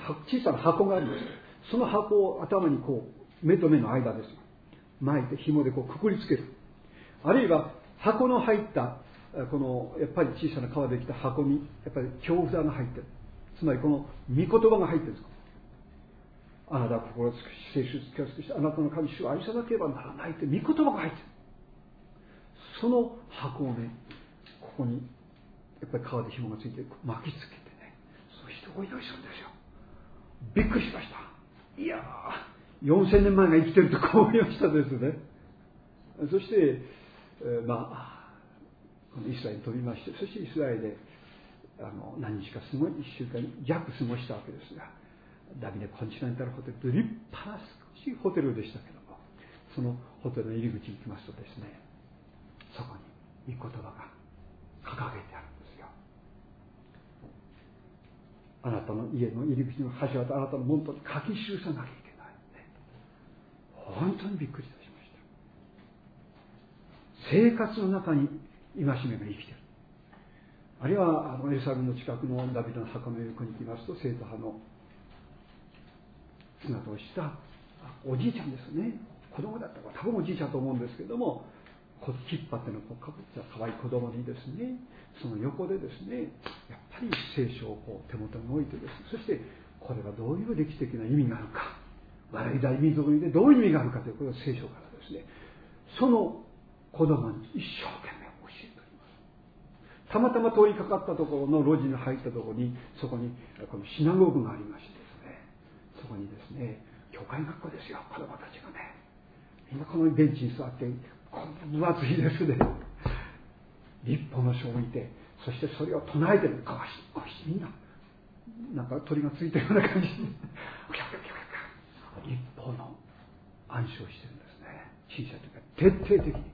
小さな箱があります。その箱を頭にこう目と目の間です巻いて紐でこうくくりつける。あるいは箱の入ったこのやっぱり小さな皮でできた箱にやっぱり経札が入ってる。つまりこの御言葉が入ってるんです。あなたは心を尽くし、聖書を尽くして、あなたの神主を愛さなければならないって御言葉が入ってる。その箱をね、ここにやっぱり皮で紐がついて巻きつけてね、そしてお祈りするんですよ。びっくりしました。いやー、4000年前が生きてるとこう思いましたですね。そして、このイスラエルに飛びまして、そしてイスラエルで何日か1週間弱過ごしたわけですが、ダビデコンチネンタルホテルと立派な少しいホテルでしたけども、そのホテルの入り口に行きますとですね、そこに御言葉が掲げてあるんですよ。あなたの家の入り口の柱とあなたの門徒に書き記さなきゃいけない、ね、本当にびっくりいたしました。生活の中に戒めが生きている。あるいはエルサレムの近くのダビデの墓の横に行きますと、正統派の姿をしたおじいちゃんですね。子供だったか多分おじいちゃんと思うんですけども、キッパっていうのをかぶった可愛い子供にですね、その横でですね、やっぱり聖書をこう手元に置いてです、そしてこれはどういう歴史的な意味があるか、我々大民族でどういう意味があるかということを聖書からですね、その子供に一生懸命教えております。たまたま通りかかったところの路地に入ったところに、そこにこのシナゴーグがありましてですね、そこにですね、教会学校ですよ、子供たちがね、みんなこのベンチに座って、こんな分厚いですね、立法の書を置いて、そしてそれを唱えてるかわしみんななんか鳥がついたような感じで立法の暗唱してるんですね。小さい時から徹底的に、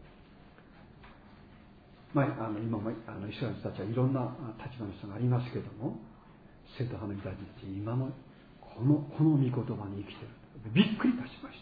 今もイスラエルたちはいろんな立場の人がありますけども、正統派の人たち今もこの御言葉に生きている。びっくりいたしました。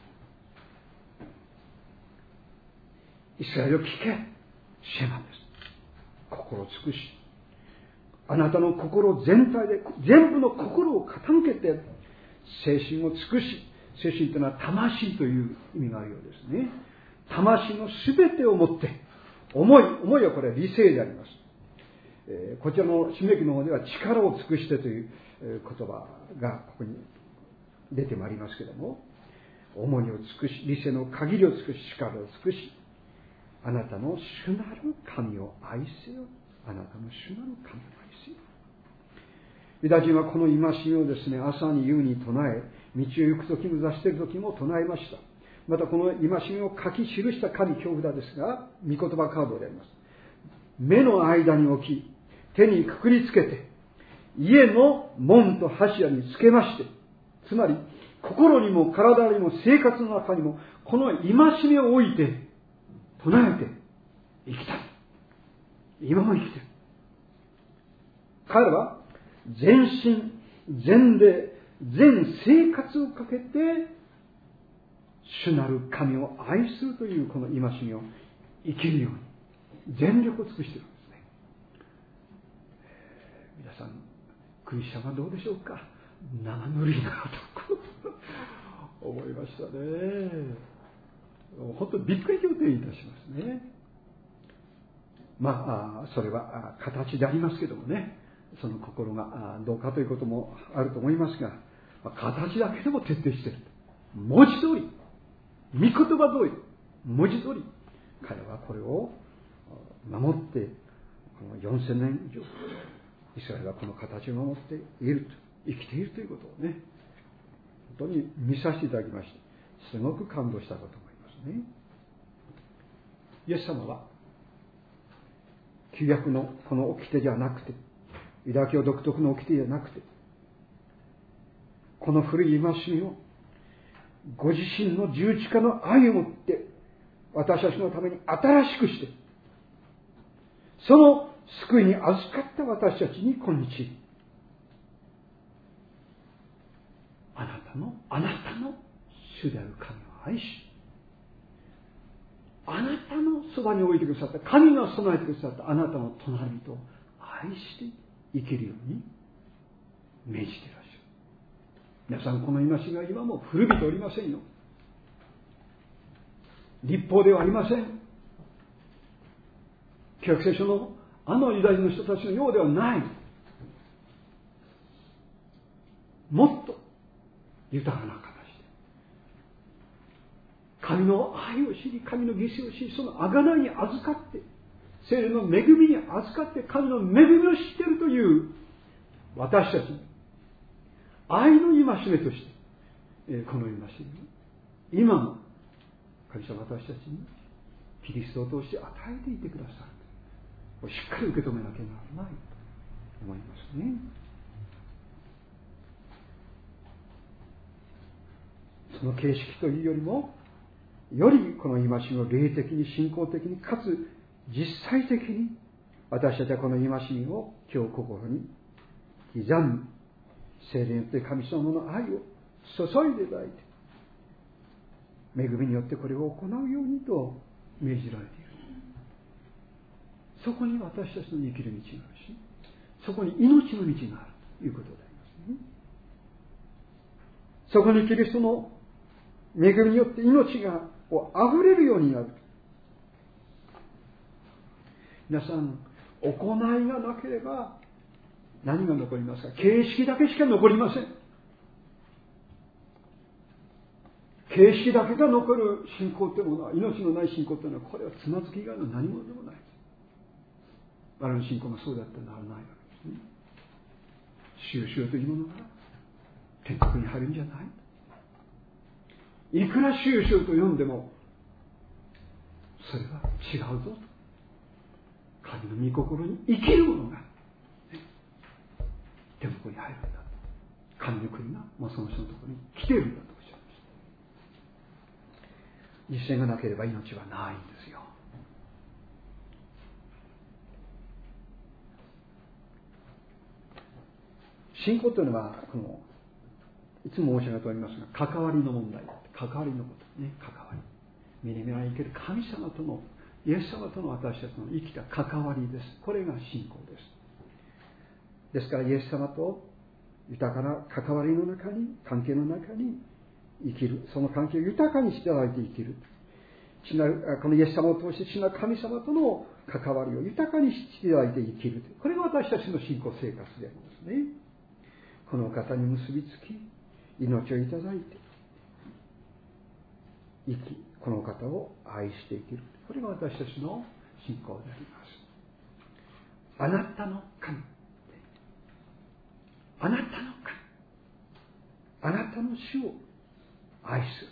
イスラエルを聞け、シェマです。心を尽くし、あなたの心全体で全部の心を傾けて精神を尽くし、精神というのは魂という意味があるようですね。魂のすべてをもって、思いはこれは理性であります。こちらの締め記の方では力を尽くしてという言葉がここに出てまいりますけれども、思いを尽くし、理性の限りを尽くし、力を尽くし、あなたの主なる神を愛せよ。あなたの主なる神を愛せよ。ユダ人はこの戒めをですね、朝に夕に唱え、道を行くときも座しているときも唱えました。またこの戒めを書き記した紙経札ですが、御言葉カードであります。目の間に置き、手にくくりつけて、家の門と柱につけまして、つまり心にも体にも生活の中にもこの戒めを置いて唱えて生きたい。今も生きている。彼は全身全霊全生活をかけて主なる神を愛するというこの戒めを生きるように全力を尽くしているんですね。皆さんクリスチャンはどうでしょうか。生ぬるいなと思いましたね。本当にびっくり仰天いたしますね。それは形でありますけどもね、その心がどうかということもあると思いますが、形だけでも徹底している。文字通り、御言葉通り、文字通り、彼はこれを守って、この4000年以上、イスラエルはこの形を守っていると、生きているということをね、本当に見させていただきまして、すごく感動したかと思いますね。イエス様は、旧約のこの掟ではなくて、ユダヤ教独特の掟ではなくて、この古い戒めをご自身の十字架の愛をもって私たちのために新しくして、その救いに預かった私たちに今日、あなたの主である神を愛し、あなたのそばに置いてくださった、神が備えてくださったあなたの隣人を愛して生きるように命じていらっしゃる。 皆さん、この戒めは今も古びておりませんよ。立法ではありません。旧約聖書のあのユダヤ人の人たちのようではない。もっと豊かな形で神の愛を知り、神の犠牲を知り、その贖いに預かって、聖霊の恵みに預かって神の恵みを知っているという私たち、愛の戒めとして、この戒め、今も神様、私たちにキリストを通して与えていてくださる。しっかり受け止めなきゃならないと思いますね。その形式というよりも、よりこの戒めを霊的に、信仰的に、かつ実際的に、私たちはこの戒めを今日心に刻み、聖霊によって神様の愛を注いでいただいて、恵みによってこれを行うようにと命じられている。そこに私たちの生きる道があるし、そこに命の道があるということでありますね。そこにキリストの恵みによって命が溢れるようになる。皆さん、行いがなければ何が残りますか？形式だけしか残りません。形式だけが残る信仰というものは、命のない信仰というのは、これはつまずき以外の何者でもない。我々の信仰がそうだってならないわけですね。収集というものが天国に入るんじゃない。いくら収集と読んでもそれは違うぞと。神の御心に生きるものが天国に入るんだ。神の国がもうその人のところに来ているんだとおっしゃいました。実践がなければ命はないんですよ。信仰というのは、いつも申し上げておりますが、関わりの問題だ。関わりのことね、関わり。目に見えないける神様との、イエス様との私たちの生きた関わりです。これが信仰です。ですから、イエス様と豊かな関わりの中に、関係の中に生きる。その関係を豊かにしていただいて生きる。このイエス様を通して父なる神様との関わりを豊かにしていただいて生きる。これが私たちの信仰生活でありますね。この方に結びつき、命をいただいて生き、この方を愛して生きる。これが私たちの信仰であります。あなたの神、あなたの神、あなたの主を愛する。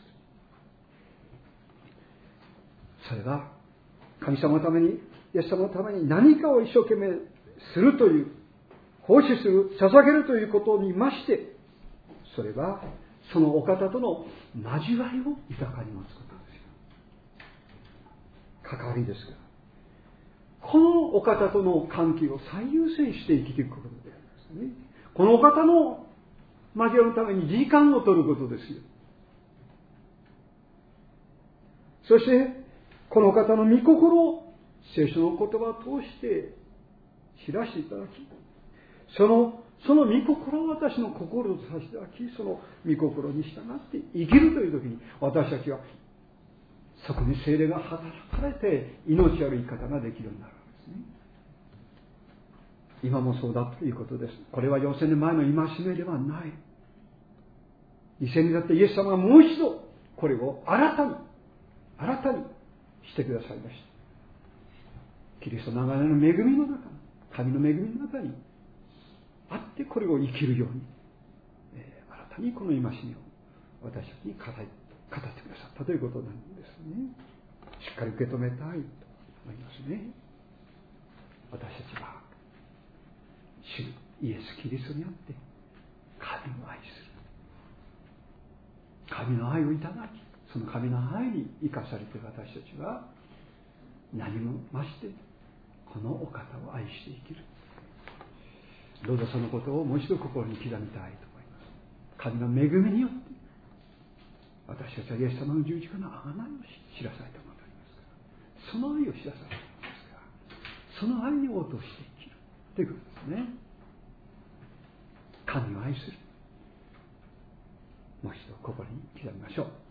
それは神様のために、イエス様のために何かを一生懸命するという、奉仕する、捧げるということにまして、それはそのお方との交わりを豊かに持つことですよ。関わりですから、このお方との関係を最優先して生きていくことでありますね。このお方の交わりのために時間を取ることですよ。そしてこの方の御心を聖書の言葉を通して知らせていただき、その御心を私の心とさせていただき、その御心に従って生きるという時に、私たちはそこに聖霊が働かれて命ある生き方ができるようになるわけですね。今もそうだということです。これは4000年前の戒めではない。2000年だってイエス様がもう一度これを新たにしてくださいました。キリストの長年の恵みの中、神の恵みの中にあってこれを生きるように、新たにこの戒めを私たちに語ってくださったということなんですね。しっかり受け止めたいと思いますね。私たちは主イエス・キリストにあって神を愛する。神の愛をいただき、その神の愛に生かされている私たちは何も増してこのお方を愛して生きる。どうぞそのことをもう一度心に刻みたいと思います。神の恵みによって私たちはイエス様の十字架の贖いを知らされたものでありますから、その愛を知らされたものですから、その愛に応答して生きるということですね。神を愛する。 もう一度心に刻みましょう。